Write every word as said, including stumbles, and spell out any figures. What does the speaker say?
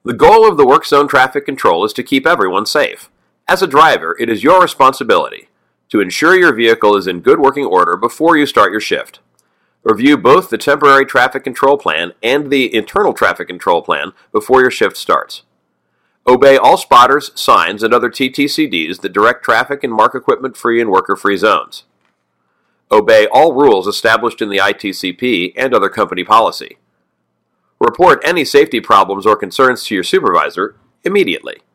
The goal of the work zone traffic control is to keep everyone safe. As a driver, it is your responsibility to ensure your vehicle is in good working order before you start your shift. Review both the temporary traffic control plan and the internal traffic control plan before your shift starts. Obey all spotters, signs, and other T T C Ds that direct traffic in mark equipment-free and worker-free zones. Obey all rules established in the I T C P and other company policy. Report any safety problems or concerns to your supervisor immediately.